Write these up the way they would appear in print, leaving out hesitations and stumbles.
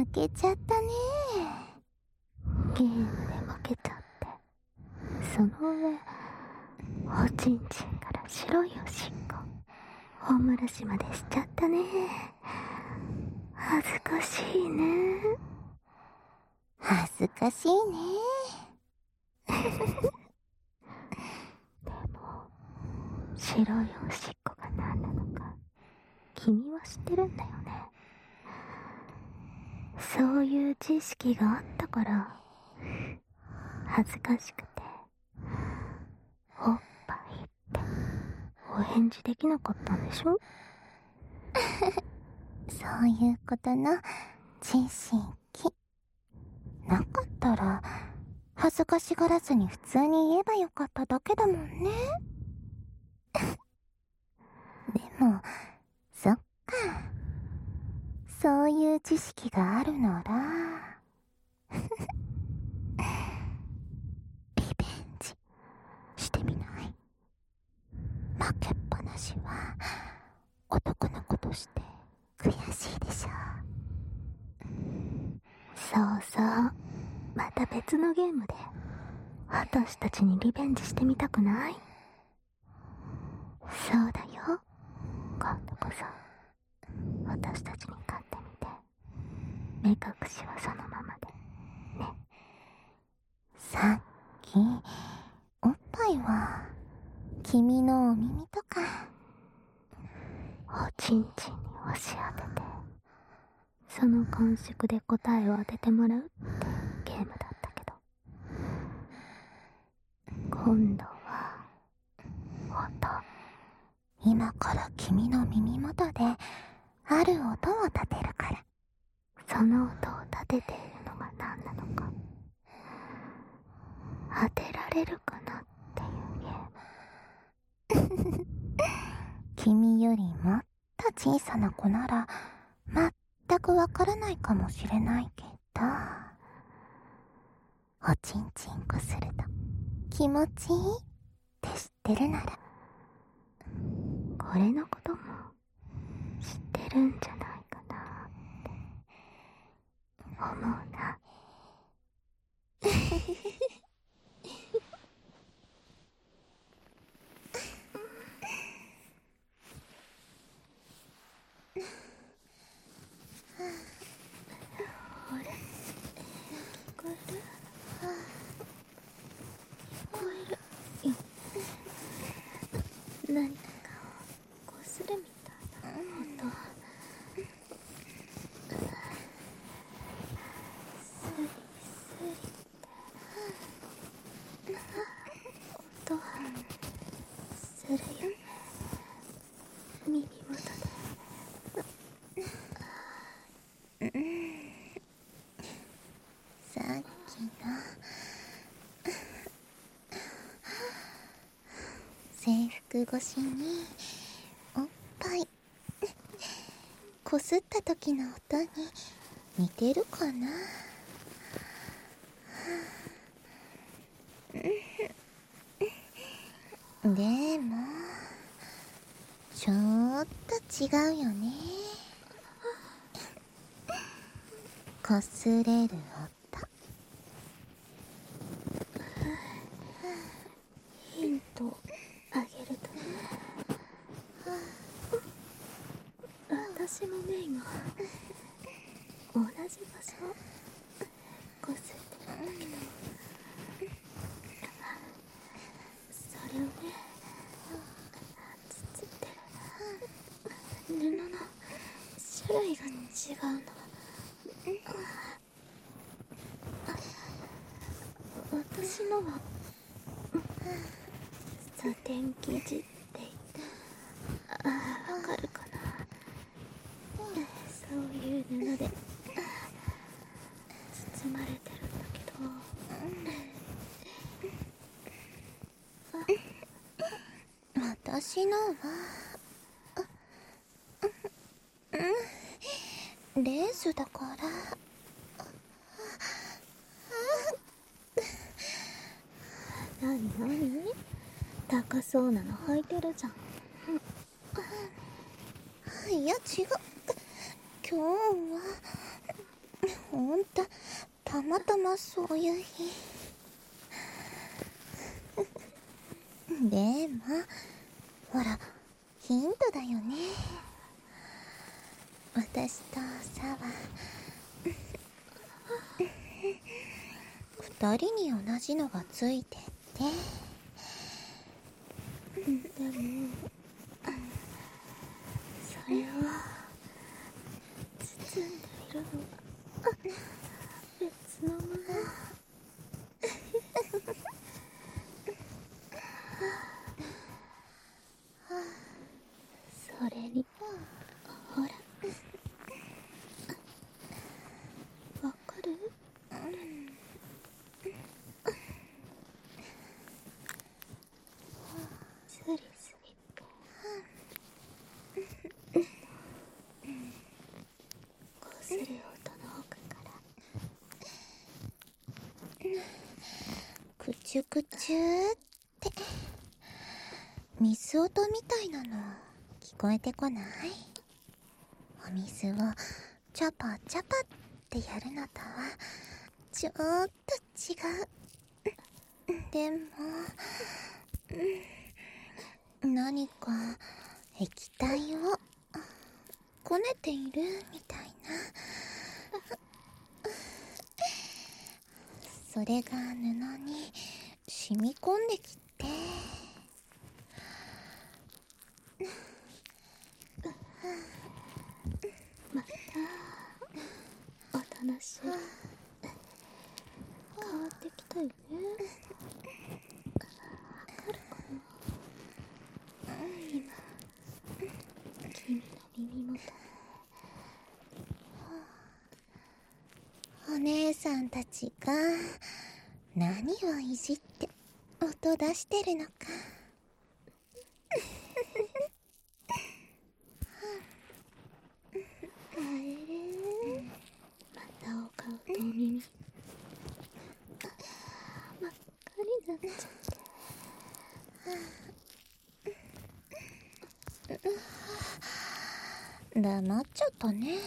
けちゃったね。 ゲームで負けちゃって、その上おちんちんから白いおしっこお漏らしまでしちゃったね。恥ずかしいね。 恥ずかしいね。 でも白いおしっこが何なのか君は知ってるんだよね。そういう知識があったから恥ずかしくておっぱいってお返事できなかったんでしょ。 そういうことの知識なかったら恥ずかしがらずに普通に言えばよかっただけだもんね。でもそっか、そういう知識があるならリベンジしてみない？負けっぱなしは男の子として悔しいでしょ。 そうそう、また別のゲームで私たちにリベンジしてみたくない？そうだよ、今度こそ私たちに勝ってみて、目隠しはそのままでね。 さっきおっぱいは君のお耳とかおちんちんに押し当てて、その感触で答えを当ててもらうってゲームだったけど、今度は音。 今から君の耳元である音を立てるから。 その音を立てているのが何なのか当てられるかなっていうゲーム。 君よりもっと小さな子なら全くわからないかもしれないけど、おちんちんこすると気持ちいいって知ってるなら、 これのことも知ってるんじゃないかなって思うな。あれ、聞こえる？聞こえるよ。何かをこするみたいな音。スリスリって音はするよね、耳元で。 さっきの制服越しにおっぱいこすった時の音に似てるかな。でもちょっと違うよね。こすれる音。 ヒントあげるとね、私もメイが同じ場所こすってるんだけど、それをね、つつってる布の種類が違うの。私のはサテン生地って言って、わかるかな。そういう布で包まれてるんだけど、 私のはレースだから。 なになに、高そうなの履いてるじゃん。 いや違う、今日はほんと、たまたまそういう日。でも、ほら、ヒントだよね。私とサワ、二人に同じのがついてて。 でもそれは包んでいるのは別のもの。それにほら、わかる？スリスリこする音の奥からくちゅくちゅーって水音みたいなの聞こえてこない？お水をチャパチャパってやるのとはちょっと違う。でも、何か液体をこねているみたいな。それが布に染み込んできて、 またおとなしい変わってきたよね。わかるかな？今君の耳元お姉さんたちが何をいじって音出してるのか。 またお顔とお耳真っ赤になっちゃって。 黙っちゃったね。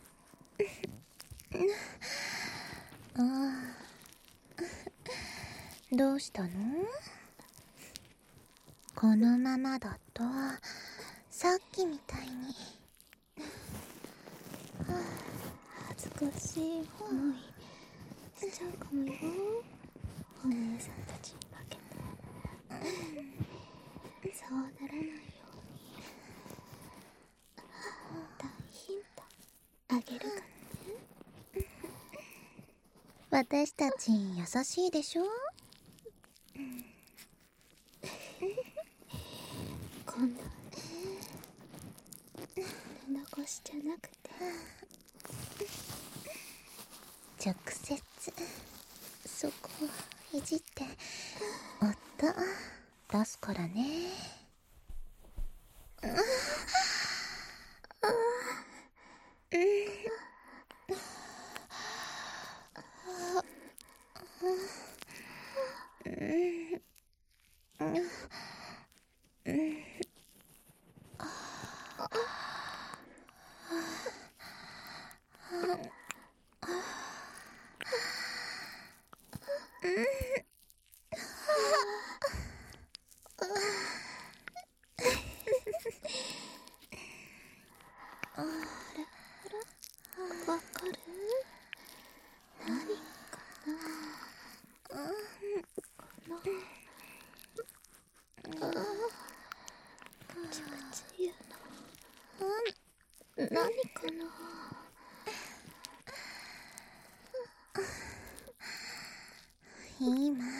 ああ、どうしたの？このままだとさっきみたいに恥ずかしい思いしちゃうかもよ。お姉さんたちに負けて。そうならないように大ヒントあげるからね。 私たち優しいでしょ？ 今度は布越しじゃなくて直接そこをいじって音出すからね。 わかる？何かな？このくちくち言うの何かな？ 今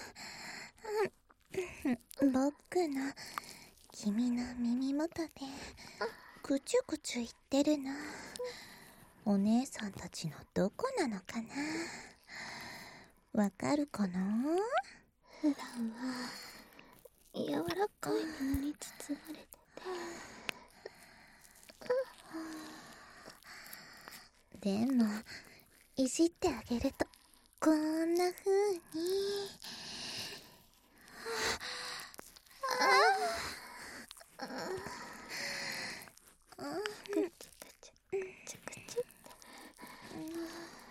僕の君の耳元でくちゅくちゅ言ってるの。お姉さんたちのどこなのかな？わかるかな？ 普段は柔らかい布に包まれてて、でもいじってあげるとこんな風にくちくちくちくちって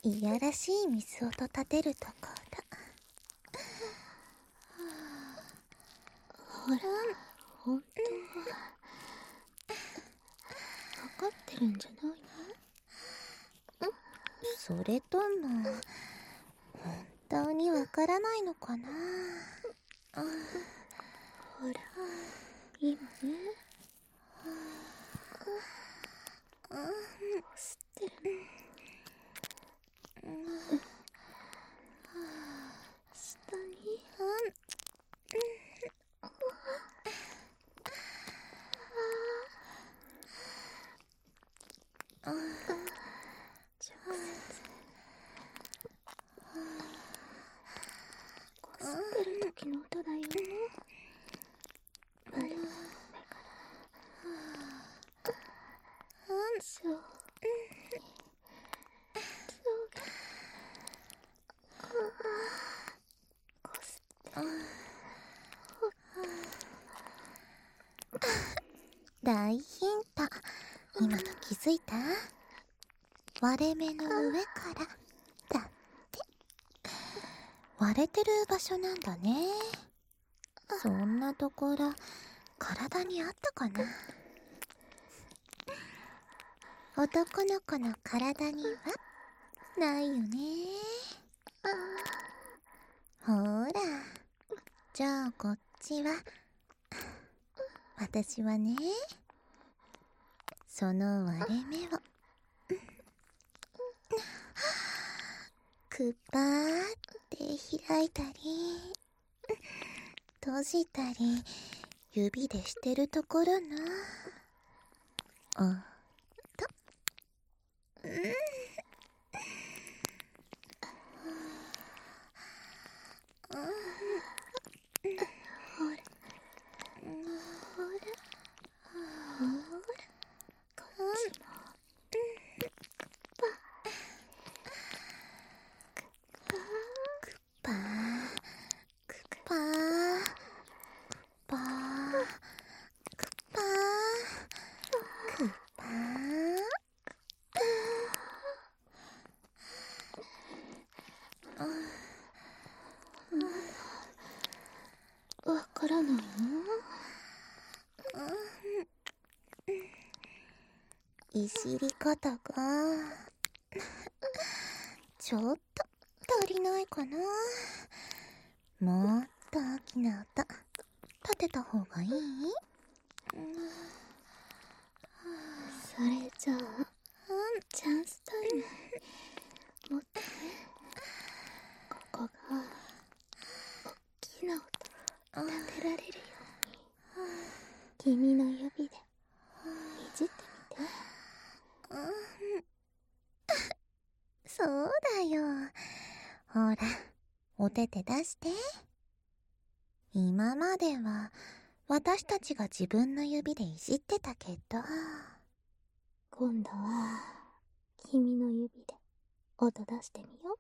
いやらしい水音立てるところ。 ほら、本当は分かってるんじゃないの？ それとも本当にわからないのかな。 ほら、今ね、吸ってるの。下に直接こすってる時の音だよ。丸の上からそうこすって大ヒント。今の気づいた？割れ目の上からだって。割れてる場所なんだね。そんなところ体にあったかな。男の子の体にはないよね。ほら、じゃあこっちは。私はね、その割れ目をくっぱーって開いたり閉じたり指でしてるところのおっと、 ほらこっちもパークッパーパークッパークッパー。 わからないの？ いじり方がちょっと足りないかな。もっと大きな音立てた方がいい？ それじゃあ、チャンスタイム。もっとね、ここが大きな音立てられるように君の指でいじってみて。 そうだよ。ほら、お手手出して。今までは私たちが自分の指でいじってたけど、 今度は君の指で音出してみよう。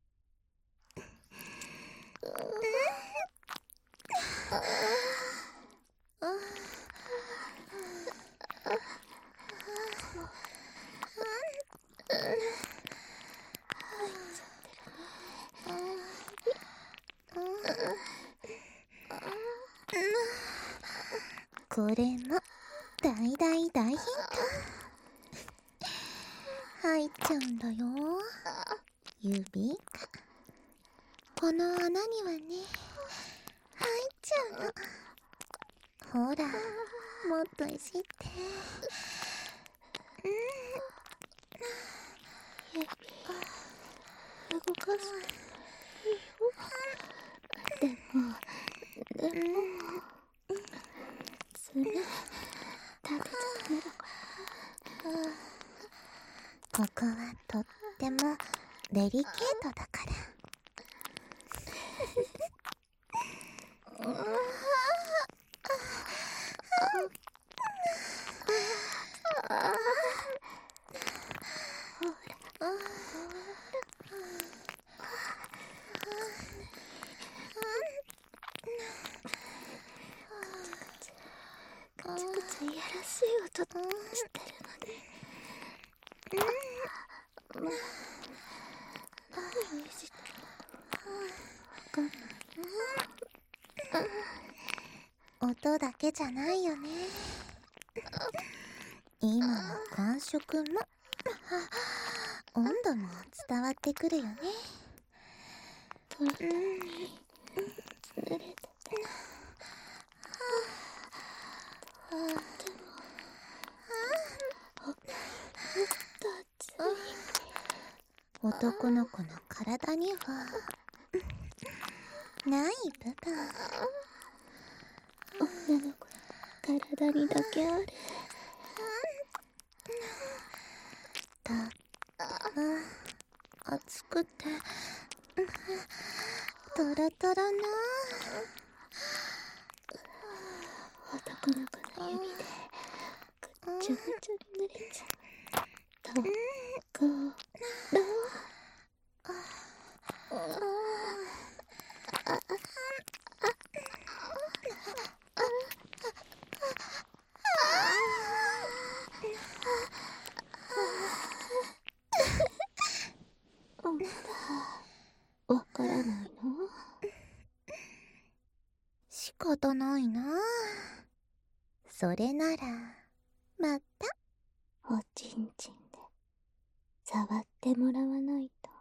これも大大大ヒント。入っちゃうんだよ、指が。この穴にはね、入っちゃうの。ほら、もっといじって。 指動かすいいよ。でも爪食べちゃダメだから。 ここはとってもデリケートだから。 ぐちぐちいやらしい音してるのに。 音だけじゃないよね。今の感触も温度も伝わってくるよね。 トラタに濡れてて、 男の子の体にはない部分、 女の子の体にだけある。 とっても熱くてトロトロの男の子の指でぐっちゃぐちゃに濡れちゃうところ。わからないの？ 仕方ないな。それならまたおちんちんで触ってもらわないと。